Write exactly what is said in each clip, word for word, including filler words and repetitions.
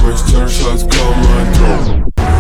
Мастер шаткал мой друг.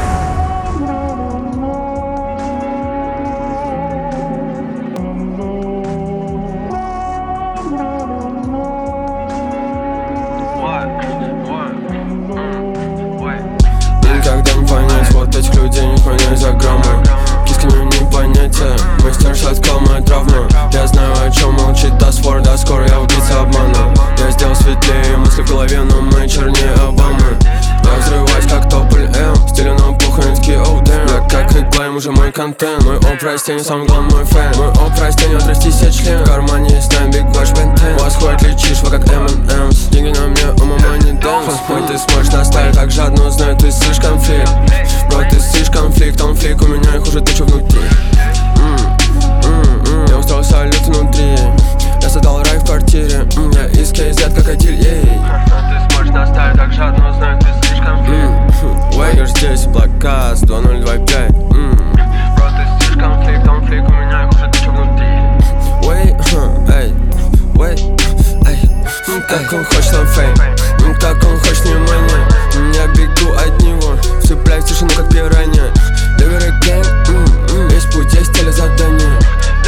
Никогда не понять вот этих людей, не понять за граммы. Киски не понятия, мастер шаткал мои травмы. Я знаю, о чем молчит Тасфор, да скоро я убийца обмана. Я сделал светлее мысли в голове, но мы чернее Обамы. Я взрываюсь как тополь М, стилю на пуханье, такие оу дэм. Я как хитблейм, уже мой контент. Мой оп растение, самый главный мой фэн. Мой оп растение, отрасти себе член. В кармане есть тайм, биг watch бентен. Вас ходит, лечишь, вы как эм энд эмс. Деньги на мне, у мама не дэнс. Ой, ты смотришь на сталь так жадно, знаю, ты слышь конфликт. Бро, ты слышь конфликт, он флик, у меня их уже тысяча внутри. М-м-м. Я устал салют внутри. Я создал рай в квартире. М-м. Я из кей зет крокодиль, ей. Ты смотришь на сталь так жадно, знаю, ты слышь конфликт. Вейгер здесь, блокаст, два ноль два пять. Бро, ты слышь конфликт, он флик, у меня их уже тысяча внутри. Эй, эй, эй, эй. Как он хочет там фейм, как он хочет внимания. Я бегу от него, вцепляюсь в тишину как пиранья. Ливеры гэнг, весь путь есть телезадание.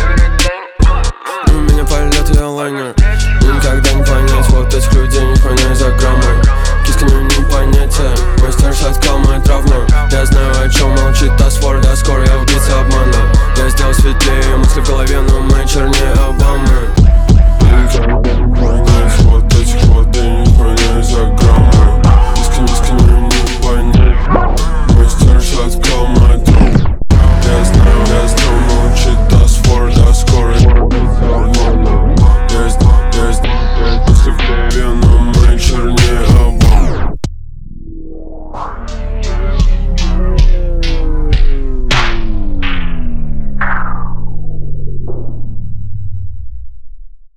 У меня полет, я лайнер. Никогда не понять вот этих людей, не понять за граммы. Киски не понятия, мастер шаткал мои травмы. Я знаю, о чем молчит Тасфор, да скоро я убийца обмана. Я сделал светлее мысли в голове, но мы чернее